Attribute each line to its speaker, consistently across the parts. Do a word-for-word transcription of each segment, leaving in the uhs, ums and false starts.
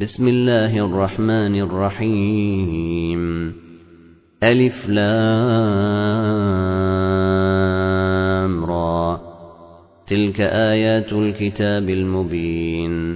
Speaker 1: بسم الله الرحمن الرحيم. ألف لام را. تلك آيات الكتاب المبين.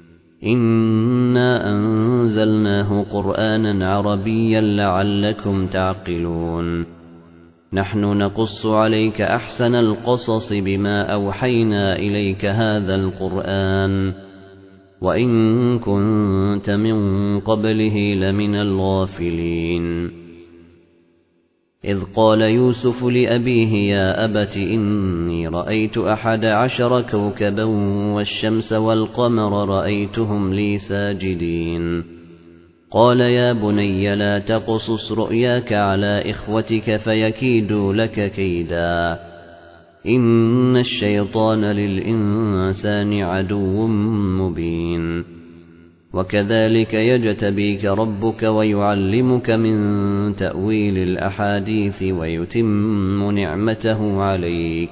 Speaker 1: إنا أنزلناه قرآنا عربيا لعلكم تعقلون. نحن نقص عليك أحسن القصص بما أوحينا إليك هذا القرآن وإن كنت من قبله لمن الغافلين. إذ قال يوسف لأبيه يا أبت إني رأيت أحد عشر كوكبا والشمس والقمر رأيتهم لي ساجدين. قال يا بني لا تقصص رؤياك على إخوتك فيكيدوا لك كيدا إن الشيطان للإنسان عدو مبين. وكذلك يجتبيك ربك ويعلمك من تأويل الأحاديث ويتم نعمته عليك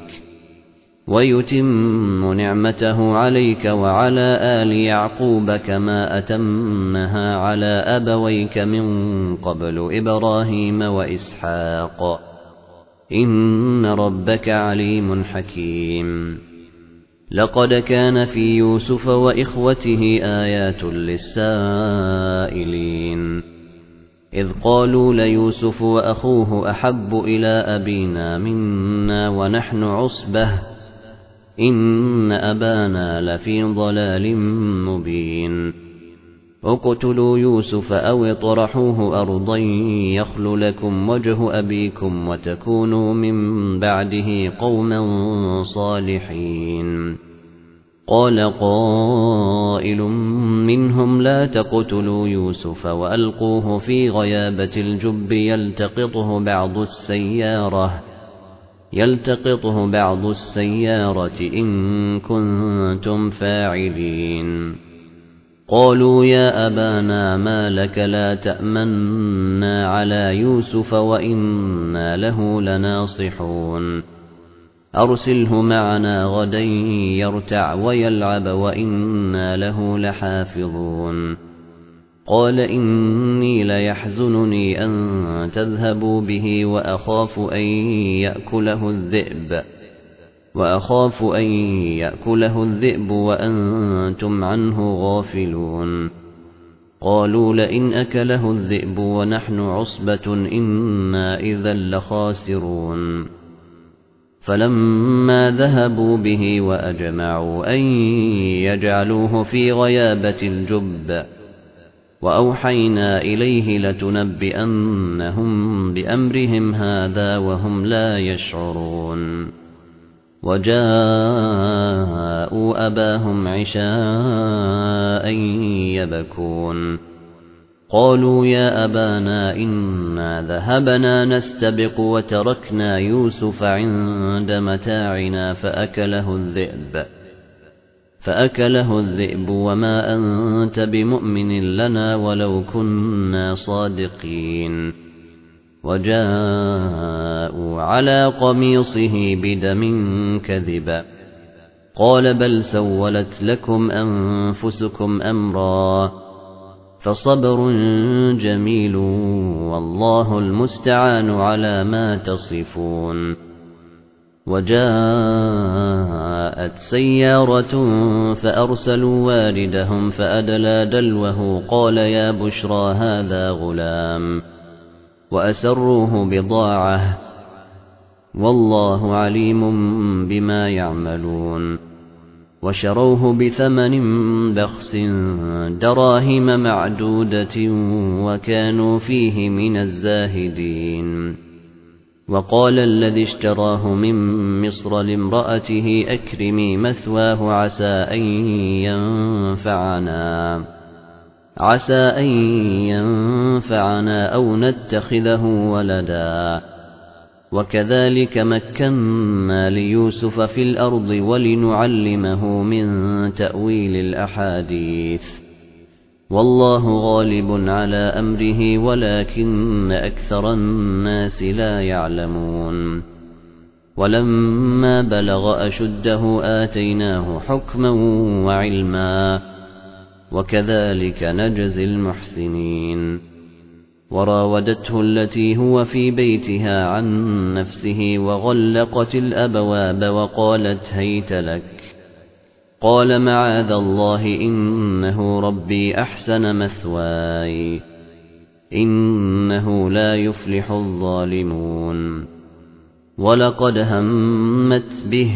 Speaker 1: ويتم نعمته عليك وعلى آل يعقوب كما أتمها على أبويك من قبل إبراهيم وإسحاق إن ربك عليم حكيم. لقد كان في يوسف وإخوته آيات للسائلين إذ قالوا ليوسف وأخوه أحب إلى أبينا منا ونحن عصبة إن أبانا لفي ضلال مبين. اقتلوا يوسف أو اطرحوه أرضا يخل لكم وجه أبيكم وتكونوا من بعده قوما صالحين. قال قائل منهم لا تقتلوا يوسف وألقوه في غيابة الجب يلتقطه بعض السيارة يلتقطه بعض السيارة إن كنتم فاعلين. قالوا يا أبانا ما لك لا تأمنا على يوسف وإنا له لناصحون. أرسله معنا غدا يرتع ويلعب وإنا له لحافظون. قال إني ليحزنني أن تذهبوا به وأخاف أن يأكله الذئب وأخاف أن يأكله الذئب وأنتم عنه غافلون. قالوا لئن أكله الذئب ونحن عصبة إنا إذا لخاسرون. فلما ذهبوا به وأجمعوا أن يجعلوه في غيابة الجب وأوحينا إليه لتنبئنهم بأمرهم هذا وهم لا يشعرون. وجاءوا أباهم عشاء يبكون. قالوا يا أبانا إنا ذهبنا نستبق وتركنا يوسف عند متاعنا فأكله الذئب فأكله الذئب وما أنت بمؤمن لنا ولو كنا صادقين. وجاءوا على قميصه بدم كذب. قال بل سولت لكم أنفسكم أمرا فصبر جميل والله المستعان على ما تصفون. وجاءت سيارة فأرسلوا واردهم فأدلى دلوه قال يا بشرى هذا غلام وأسروه بضاعة والله عليم بما يعملون. وشروه بثمن بخس دراهم معدودة وكانوا فيه من الزاهدين. وقال الذي اشتراه من مصر لامرأته أكرمي مثواه عسى أن ينفعنا عسى أن ينفعنا أو نتخذه ولدا. وكذلك مكنا ليوسف في الأرض ولنعلمه من تأويل الأحاديث والله غالب على أمره ولكن أكثر الناس لا يعلمون. ولما بلغ أشده آتيناه حكما وعلما وكذلك نجزي المحسنين. وراودته التي هو في بيتها عن نفسه وغلقت الأبواب وقالت هيت لك، قال معاذ الله إنه ربي أحسن مثواي إنه لا يفلح الظالمون. ولقد همت به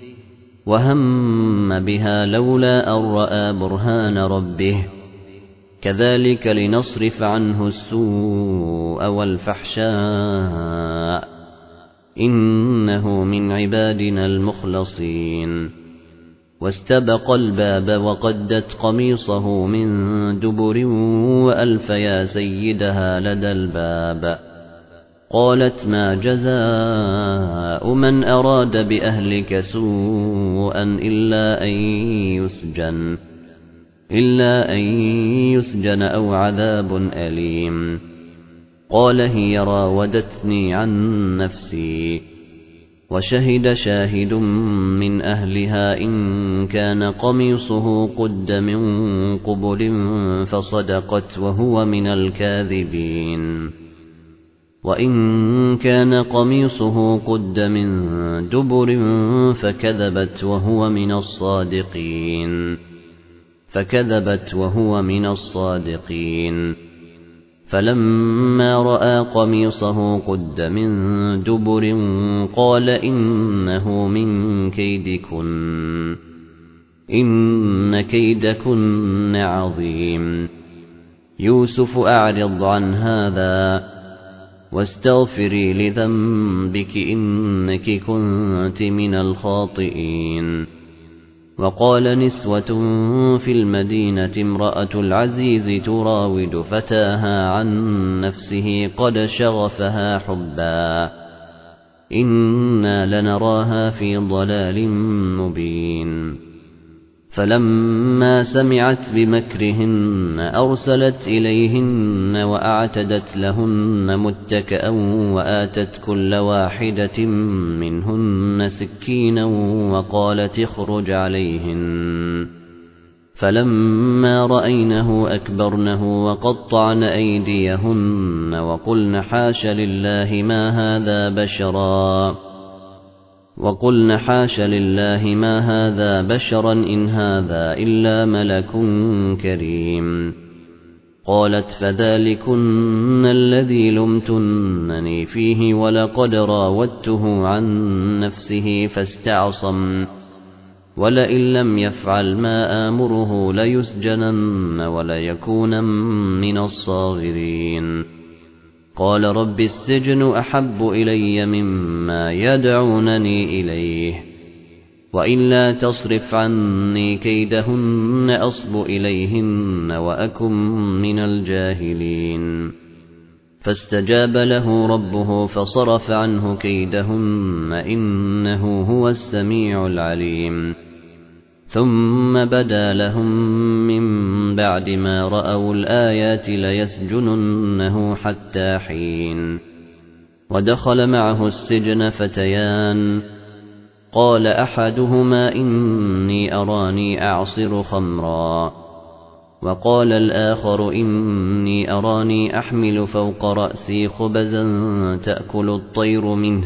Speaker 1: وهم بها لولا أن رأى برهان ربه كذلك لنصرف عنه السوء والفحشاء إنه من عبادنا المخلصين. واستبق الباب وقدت قميصه من دبر وألف يا سيدها لدى الباب. قالت ما جزاء من أراد بأهلك سوءا إلا أن يسجن إلا أن يسجن أو عذاب أليم. قال هي راودتني عن نفسي. وشهد شاهد من أهلها إن كان قميصه قد من قبل فصدقت وهو من الكاذبين. وإن كان قميصه قد من دبر فكذبت وهو من الصادقين فكذبت وهو من الصادقين. فلما رأى قميصه قد من دبر قال إنه من كيدكن إن كيدكن عظيم. يوسف أعرض عن هذا واستغفري لذنبك إنك كنت من الخاطئين. وقال نسوة في المدينة امرأة العزيز تراود فتاها عن نفسه قد شغفها حبا إنا لنراها في ضلال مبين. فلما سمعت بمكرهن أرسلت إليهن وأعتدت لهن متكئا وآتت كل واحدة منهن سكينا وقالت اخرج عليهن. فلما رأينه أكبرنه وقطعن أيديهن وقلن حاش لله ما هذا بشرا وقلن حاش لله ما هذا بشرا إن هذا إلا ملك كريم. قالت فذلكن الذي لمتنني فيه ولقد راودته عن نفسه فاستعصم ولئن لم يفعل ما آمره ليسجنن وليكونن من الصاغرين. قال رب السجن أحب إلي مما يدعونني إليه وإلا تصرف عني كيدهن أصب إليهن وأكن من الجاهلين. فاستجاب له ربه فصرف عنه كيدهن إنه هو السميع العليم. ثم بدا لهم من بعد ما رأوا الآيات ليسجننه حتى حين. ودخل معه السجن فتيان قال أحدهما إني أراني أعصر خمرا وقال الآخر إني أراني أحمل فوق رأسي خبزا تأكل الطير منه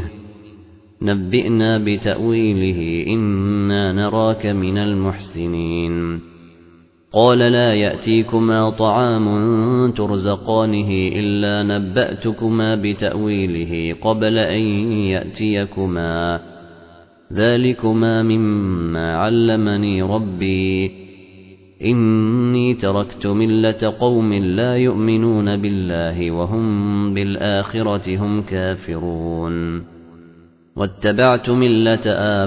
Speaker 1: نبئنا بتأويله إنا نراك من المحسنين. قال لا يأتيكما طعام ترزقانه إلا نبأتكما بتأويله قبل أن يأتيكما ذلكما مما علمني ربي إني تركت ملة قوم لا يؤمنون بالله وهم بالآخرة هم كافرون واتبعت ملة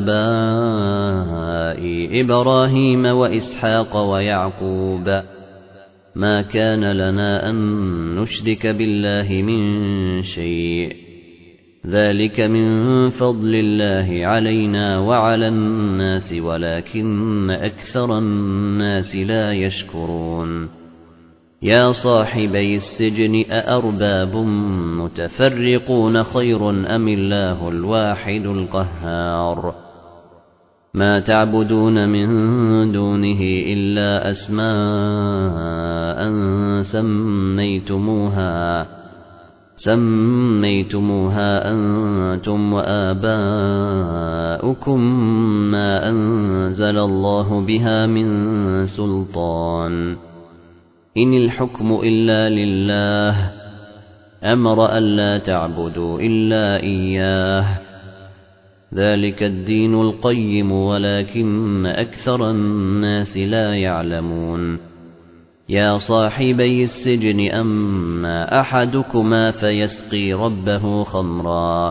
Speaker 1: آبائي إبراهيم وإسحاق ويعقوب ما كان لنا أن نشرك بالله من شيء ذلك من فضل الله علينا وعلى الناس ولكن أكثر الناس لا يشكرون. يا صاحبي السجن أأرباب متفرقون خير أم الله الواحد القهار ما تعبدون من دونه إلا أسماء سميتموها سميتموها أنتم وآباؤكم ما أنزل الله بها من سلطان إن الحكم إلا لله أمر ألا تعبدوا إلا إياه ذلك الدين القيم ولكن أكثر الناس لا يعلمون يا صاحبي السجن أما أحدكما فيسقي ربه خمرا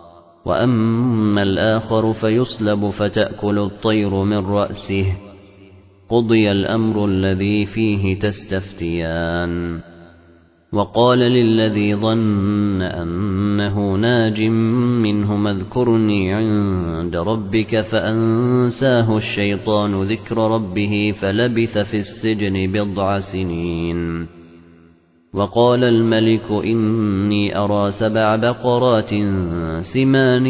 Speaker 1: وأما الآخر فيصلب فتأكل الطير من رأسه قضي الأمر الذي فيه تستفتيان وقال للذي ظن أنه ناج منه اذكرني عند ربك فأنساه الشيطان ذكر ربه فلبث في السجن بضع سنين وقال الملك إني أرى سبع بقرات سمان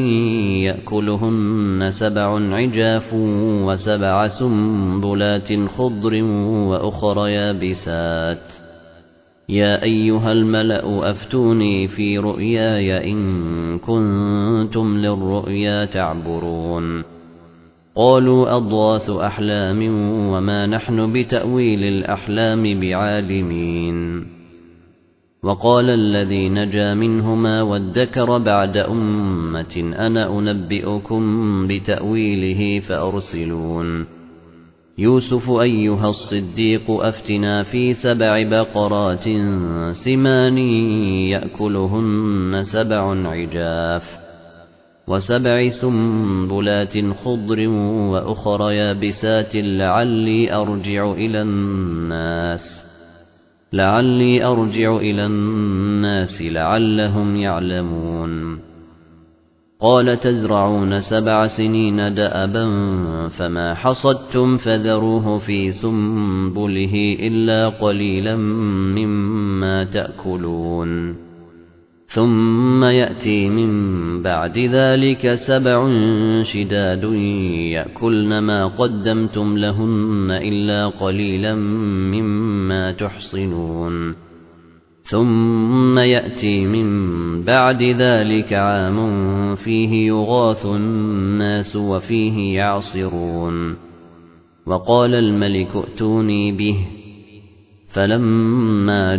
Speaker 1: يأكلهن سبع عجاف وسبع سنبلات خضر وأخر يابسات يا أيها الملأ أفتوني في رؤياي إن كنتم للرؤيا تعبرون قالوا أضغاث أحلام وما نحن بتأويل الأحلام بعالمين وقال الذي نجا منهما وادكر بعد أمة أنا أنبئكم بتأويله فأرسلون يوسف أيها الصديق أفتنا في سبع بقرات سمان يأكلهن سبع عجاف وسبع سنبلات خضر وأخر يابسات لعلي أرجع إلى الناس لعلي أرجع إلى الناس لعلهم يعلمون قال تزرعون سبع سنين دأبا فما حصدتم فذروه في سنبله إلا قليلا مما تأكلون ثم يأتي من بعد ذلك سبع شداد يأكلن ما قدمتم لهن إلا قليلا مما تحصنون ثم يأتي من بعد ذلك عام فيه يغاث الناس وفيه يعصرون وقال الملك ائتوني به فلما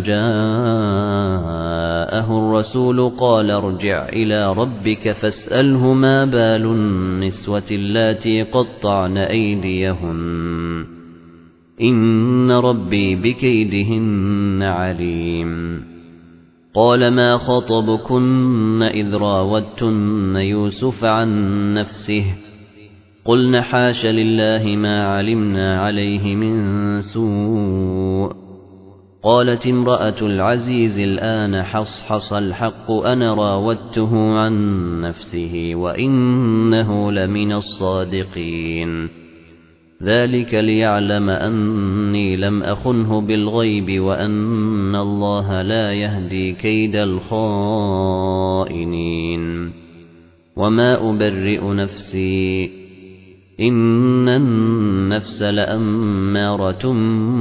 Speaker 1: جاءه الرسول قال ارجع إلى ربك فاسأله ما بال النسوة اللاتي قطعن أيديهن إن ربي بكيدهن عليم قال ما خطبكن إذ راودتن يوسف عن نفسه قلن حاش لله ما علمنا عليه من سوء قالت امرأة العزيز الآن حصحص الحق أنا راودته عن نفسه وإنه لمن الصادقين ذلك ليعلم أني لم أخنه بالغيب وأن الله لا يهدي كيد الخائنين وما أبرئ نفسي إن النفس لأمارة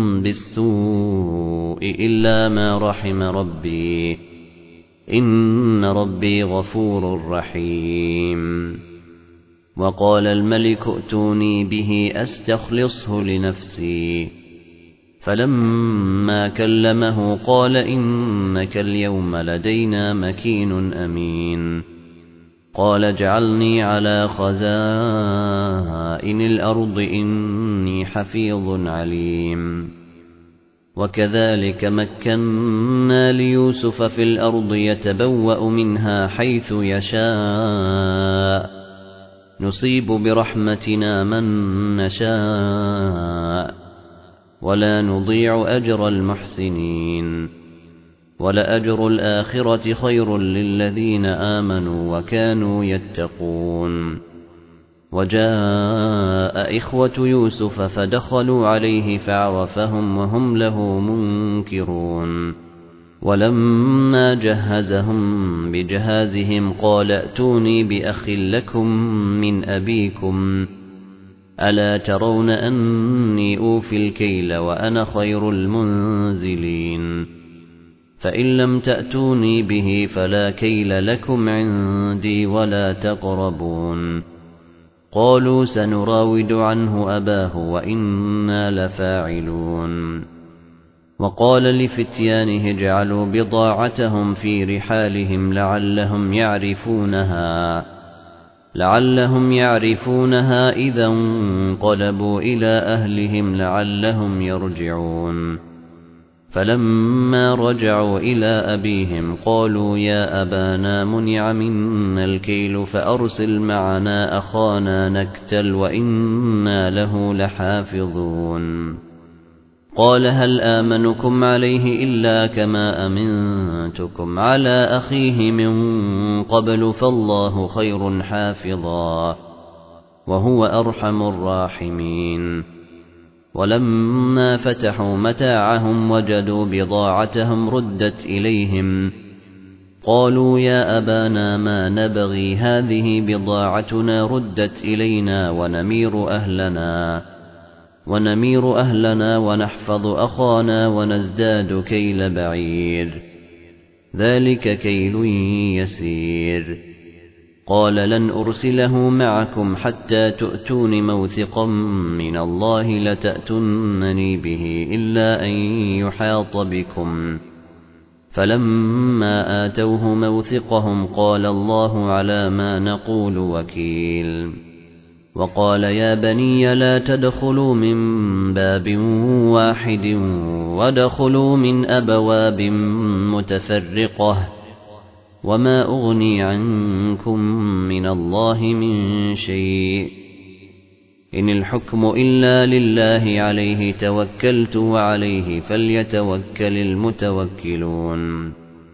Speaker 1: بالسوء إلا ما رحم ربي إن ربي غفور رحيم وقال الملك ائتوني به أستخلصه لنفسي فلما كلمه قال إنك اليوم لدينا مكين أمين قال اجعلني على خزائن الأرض إني حفيظ عليم وكذلك مكنا ليوسف في الأرض يتبوأ منها حيث يشاء نصيب برحمتنا من نشاء ولا نضيع أجر المحسنين ولأجر الآخرة خير للذين آمنوا وكانوا يتقون وجاء إخوة يوسف فدخلوا عليه فعرفهم وهم له منكرون ولما جهزهم بجهازهم قال ائتوني بأخ لكم من أبيكم ألا ترون أني أوفي الكيل وأنا خير المنزلين فإن لم تأتوني به فلا كيل لكم عندي ولا تقربون قالوا سنراود عنه أباه وإنا لفاعلون وقال لفتيانه اجعلوا بضاعتهم في رحالهم لعلهم يعرفونها لعلهم يعرفونها إذا انقلبوا إلى أهلهم لعلهم يرجعون فلما رجعوا إلى أبيهم قالوا يا أبانا منع منا الكيل فأرسل معنا أخانا نكتل وإنا له لحافظون قال هل آمنكم عليه إلا كما أمنتكم على أخيه من قبل فالله خير حافظا وهو أرحم الراحمين ولما فتحوا متاعهم وجدوا بضاعتهم ردت إليهم قالوا يا أبانا ما نبغي هذه بضاعتنا ردت إلينا ونمير أهلنا ونمير أهلنا ونحفظ أخانا ونزداد كيل بعير ذلك كيل يسير قال لن أرسله معكم حتى تؤتون موثقا من الله لتأتونني به إلا أن يحاط بكم فلما آتوه موثقهم قال الله على ما نقول وكيل وقال يا بني لا تدخلوا من باب واحد وادخلوا من أبواب متفرقة وما أغني عنكم من الله من شيء إن الحكم إلا لله عليه توكلت وعليه فليتوكل المتوكلون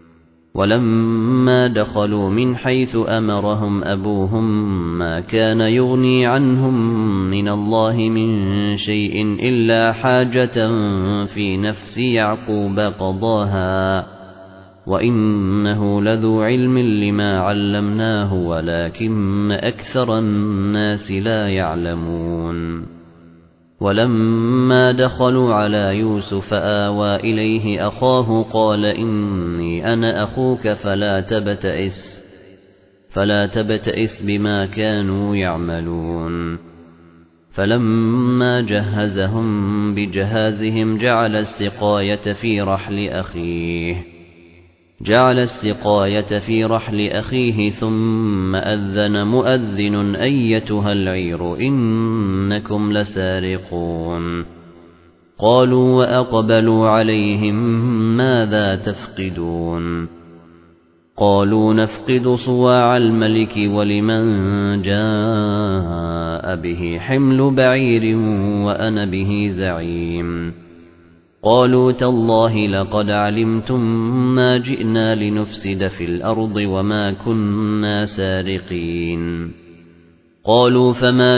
Speaker 1: ولما دخلوا من حيث أمرهم أبوهم ما كان يغني عنهم من الله من شيء إلا حاجة في نفس يعقوب قضاها وإنه لذو علم لما علمناه ولكن أكثر الناس لا يعلمون ولما دخلوا على يوسف آوى إليه أخاه قال إني أنا أخوك فلا تبتئس فلا تبتئس بما كانوا يعملون فلما جهزهم بجهازهم جعل السقاية في رحل أخيه جعل السقاية في رحل أخيه ثم أذن مؤذن أيتها العير إنكم لسارقون قالوا وأقبلوا عليهم ماذا تفقدون قالوا نفقد صواع الملك ولمن جاء به حمل بعير وأنا به زعيم قالوا تالله لقد علمتم ما جئنا لنفسد في الأرض وما كنا سارقين قالوا فما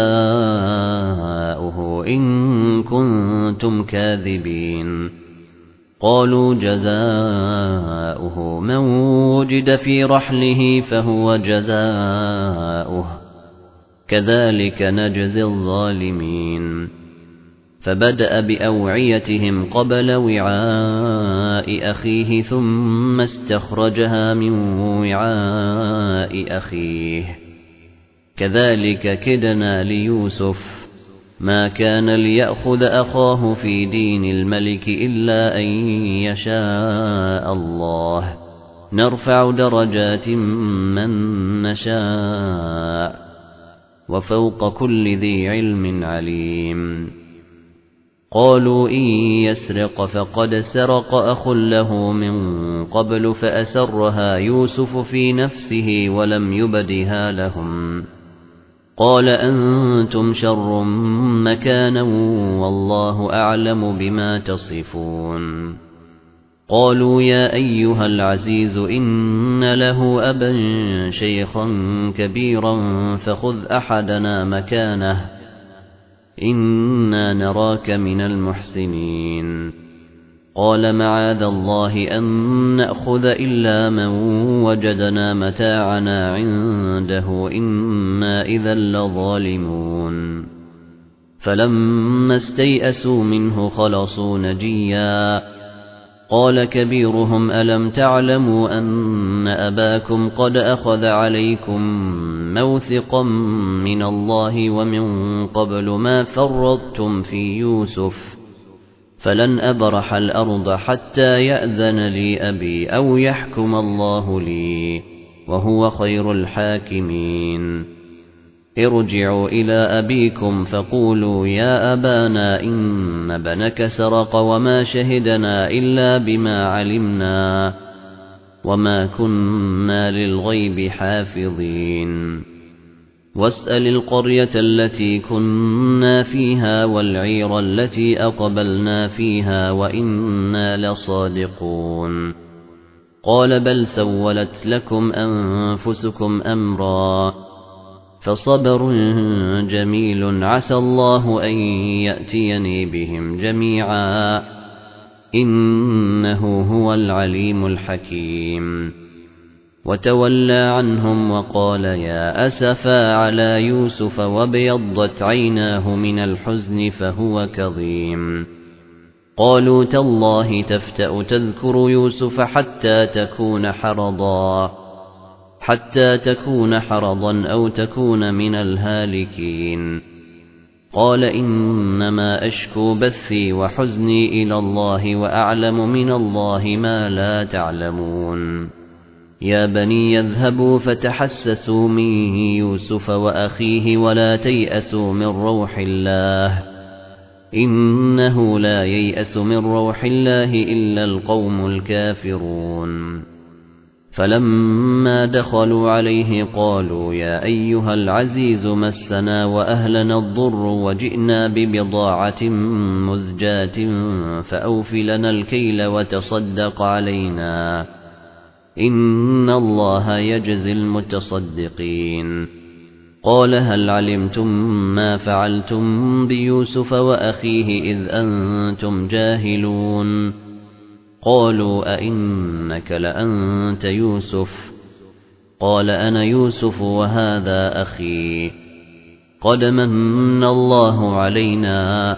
Speaker 1: جزاؤه إن كنتم كاذبين قالوا جزاؤه من وجد في رحله فهو جزاؤه كذلك نجزي الظالمين فبدأ بأوعيتهم قبل وعاء أخيه ثم استخرجها من وعاء أخيه كذلك كدنا ليوسف ما كان ليأخذ أخاه في دين الملك إلا أن يشاء الله نرفع درجات من نشاء وفوق كل ذي علم عليم قالوا إن يسرق فقد سرق أخ له من قبل فأسرها يوسف في نفسه ولم يبدها لهم قال أنتم شر مكانا والله أعلم بما تصفون قالوا يا أيها العزيز إن له أبا شيخا كبيرا فخذ أحدنا مكانه إنا نراك من المحسنين قال معاذ الله أن نأخذ إلا من وجدنا متاعنا عنده إنا إذا لظالمون فلما استيئسوا منه خلصوا نجيا قال كبيرهم ألم تعلموا أن أباكم قد أخذ عليكم موثقا من الله ومن قبل ما فرطتم في يوسف فلن أبرح الأرض حتى يأذن لي أبي أو يحكم الله لي وهو خير الحاكمين ارجعوا إلى أبيكم فقولوا يا أبانا إن ابنك سرق وما شهدنا إلا بما علمنا وما كنا للغيب حافظين واسأل القرية التي كنا فيها والعير التي أقبلنا فيها وإنا لصادقون قال بل سولت لكم أنفسكم أمرا فصبر جميل عسى الله أن يأتيني بهم جميعا إنه هو العليم الحكيم وتولى عنهم وقال يا أسفا على يوسف وابيضت عيناه من الحزن فهو كظيم قالوا تالله تفتأ تذكر يوسف حتى تكون حرضا حتى تكون حرضا أو تكون من الهالكين قال إنما أشكو بثي وحزني إلى الله وأعلم من الله ما لا تعلمون يا بني يذهبوا فتحسسوا من يوسف وأخيه ولا تيأسوا من روح الله إنه لا ييأس من روح الله إلا القوم الكافرون فلما دخلوا عليه قالوا يا أيها العزيز مسنا وأهلنا الضر وجئنا ببضاعة مزجاة فأوف لنا الكيل وتصدق علينا إن الله يجزي المتصدقين قال هل علمتم ما فعلتم بيوسف وأخيه إذ أنتم جاهلون قالوا أئنك لأنت يوسف قال أنا يوسف وهذا أخي قد من الله علينا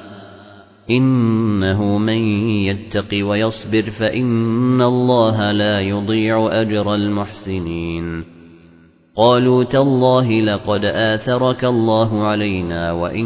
Speaker 1: إنه من يتق ويصبر فإن الله لا يضيع أجر المحسنين قالوا تالله لقد آثرك الله علينا وإن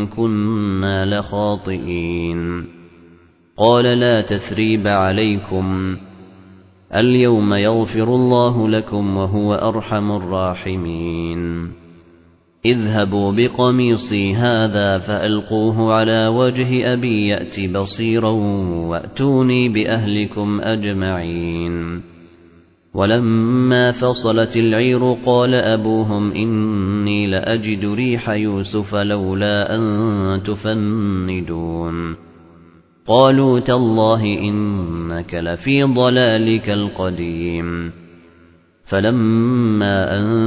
Speaker 1: كنا لخاطئين قال لا تثريب عليكم اليوم يغفر الله لكم وهو أرحم الراحمين اذهبوا بقميصي هذا فألقوه على وجه أبي يأت بصيرا وأتوني بأهلكم أجمعين ولما فصلت العير قال أبوهم إني لأجد ريح يوسف لولا أن تفندون قالوا تالله إنك لفي ضلالك القديم فلما أن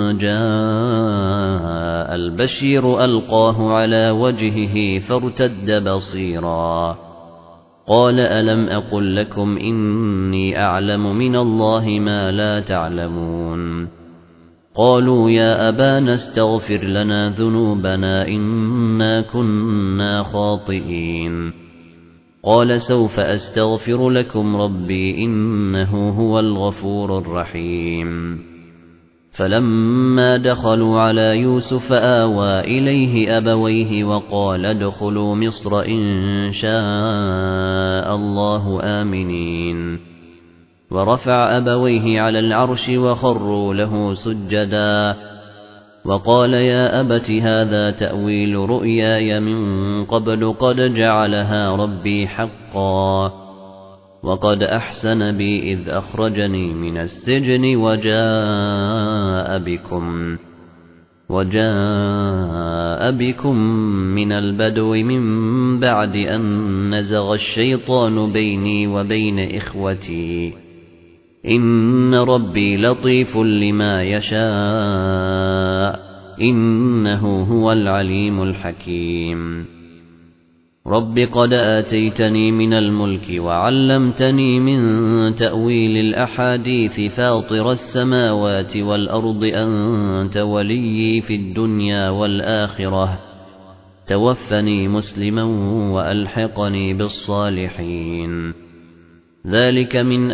Speaker 1: جاء البشير ألقاه على وجهه فارتد بصيرا قال ألم أقل لكم إني أعلم من الله ما لا تعلمون قالوا يا أبانا استغفر لنا ذنوبنا إنا كنا خاطئين قال سوف أستغفر لكم ربي إنه هو الغفور الرحيم فلما دخلوا على يوسف آوى إليه أبويه وقال ادخلوا مصر إن شاء الله آمنين ورفع أبويه على العرش وخروا له سجدا وقال يا أبت هذا تأويل رؤياي من قبل قد جعلها ربي حقا وقد أحسن بي إذ أخرجني من السجن وجاء بكم وجاء بكم من البدو من بعد أن نزغ الشيطان بيني وبين إخوتي إن ربي لطيف لما يشاء إنه هو العليم الحكيم رب قد آتيتني من الملك وعلمتني من تأويل الأحاديث فاطر السماوات والأرض أنت وليي في الدنيا والآخرة توفني مسلما وألحقني بالصالحين. ذلك من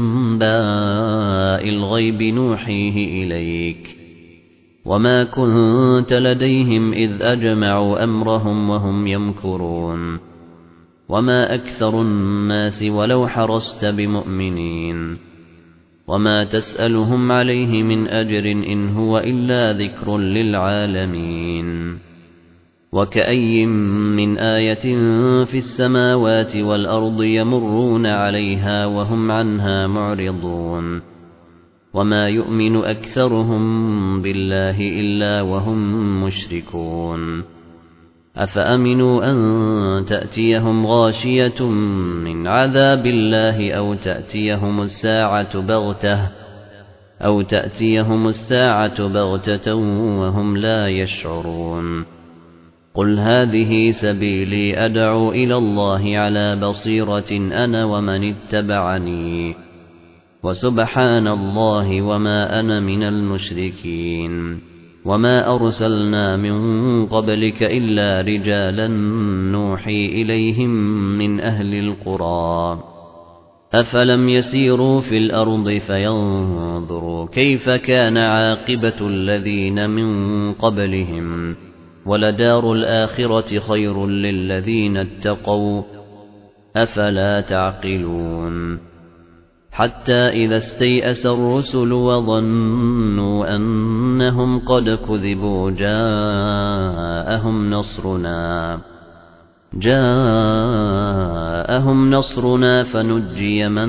Speaker 1: أنباء الغيب نوحيه إليك وما كنت لديهم إذ أجمعوا أمرهم وهم يمكرون. وما أكثر الناس ولو حرصت بمؤمنين وما تسألهم عليه من أجر إن هو إلا ذكر للعالمين. وكأي من آية في السماوات والأرض يمرون عليها وهم عنها معرضون. وما يؤمن أكثرهم بالله إلا وهم مشركون. أفأمنوا أن تأتيهم غاشية من عذاب الله أو تأتيهم الساعة بغتة أو تأتيهم الساعة بغتة وهم لا يشعرون. قل هذه سبيلي أدعو إلى الله على بصيرة أنا ومن اتبعني وسبحان الله وما أنا من المشركين. وما أرسلنا من قبلك إلا رجالا نوحي إليهم من أهل القرى أفلم يسيروا في الأرض فينظروا كيف كان عاقبة الذين من قبلهم ولدار الآخرة خير للذين اتقوا أفلا تعقلون. حتى إذا استيأس الرسل وظنوا أنهم قد كذبوا جاءهم نصرنا جاءهم نصرنا فنجي من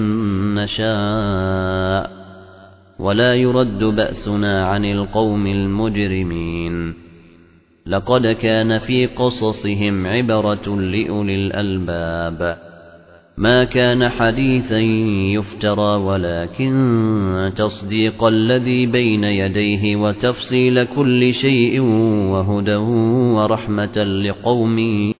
Speaker 1: نشاء ولا يرد بأسنا عن القوم المجرمين. لقد كان في قصصهم عبرة لأولي الألباب ما كان حديثا يفترى ولكن تصديق الذي بين يديه وتفصيل كل شيء وهدى ورحمة لقوم